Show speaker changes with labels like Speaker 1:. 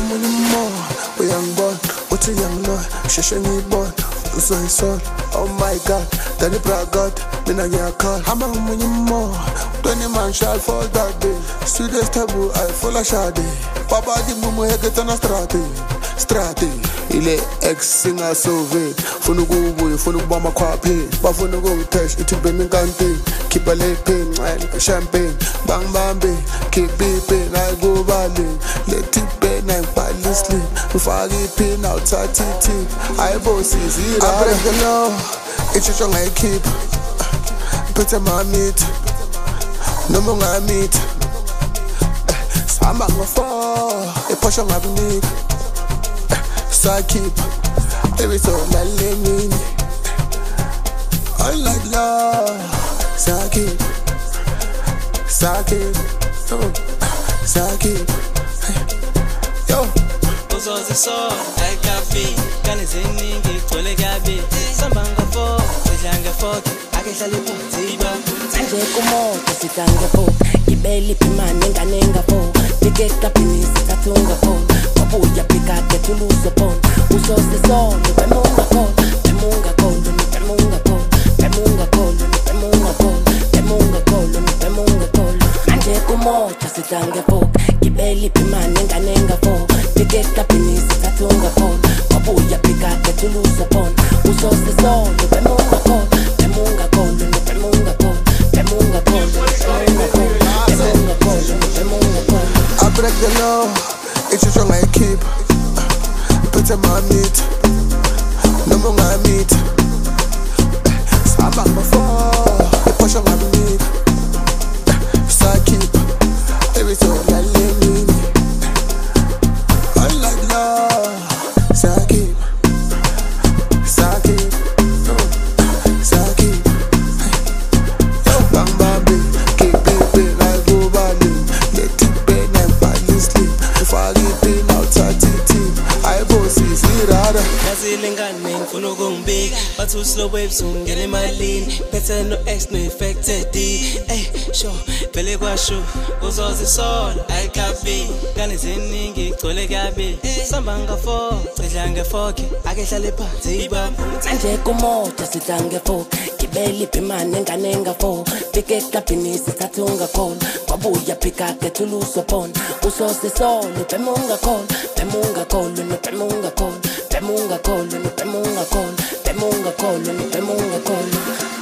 Speaker 1: munye more, uyangibona uthi uyangilona sheshe ngiyibona uzoyisola. Oh my god, Danny Bragot, mina ngiyakhala. Hamba ngomunye more, 20 man shall fall that day. Sweetest taboo, I fall a shade. Papa di mumu heketana strati. Ile ex singer sove. Funa ukubuya, funa ukuba makhwaphi. Bafuna ukungithash, ithi bemi kanti. Keep a late pain, champagne. Bang bambi, keep beeping, I go bali. Let it be, na bali sleep. Mfaki ipin, outside titi. I boss is it. I break the law, it's a strong I keep. Put my meat, no more I meet. Samba go fall, a portion of me. So I keep every soul I live in. I like love, so I keep, yo.
Speaker 2: Uzoze so, I kapi, kani ziningi tole gabi. Sambanga fo, sejanga foki, akehlala iphuziba.
Speaker 3: Manje kumoto sitange fo, ibeli pimane nganenga fo. Pikeka pinisi tatunga fo, wabuya pikake tuluso pon. Uzoze so, nipemunga kol, pemunga kol, nipemunga kol, pemunga kol, nipemunga kol, pemunga kol, nipemunga kol. Manje kumoto sitange fo, ibeli pimane nganenga fo. Pikeka pinisi tatunga fo, wabuya pikake tuluso pon. Uzoze so, nipemunga kol, pemunga kol, nipemunga kol, pemunga kol, nipemunga kol, pemunga kol, nipemunga kol.
Speaker 1: I break the law, it's a strong I keep. Put my meat, no more I meet. Samba before, the portion of me. So I keep every soul I live in. I like love, so I keep, yo, bang baby, keep it, I go bali. Let it be, and bali sleep. If I get in outside titi, I boss is it harder.
Speaker 2: Ngazilengane ngifuna ukungibika bathi uslow waves ungena emalini phethe no X no affected sure vele kwasho uzoze sola ayikabi kani ziningi gcwele kabi sambanga fo cidlange foki akehlala phansi ibambu
Speaker 3: Manje kumoto sitange fo, ibeli pimane nganenga fo. Pikeka pinisi tatunga kol, wabuya pikake tuluso pon. Uzoze so, nipemunga kol, pemunga kol, nipemunga kol, pemunga kol, nipemunga kol, pemunga kol, nipemunga kol.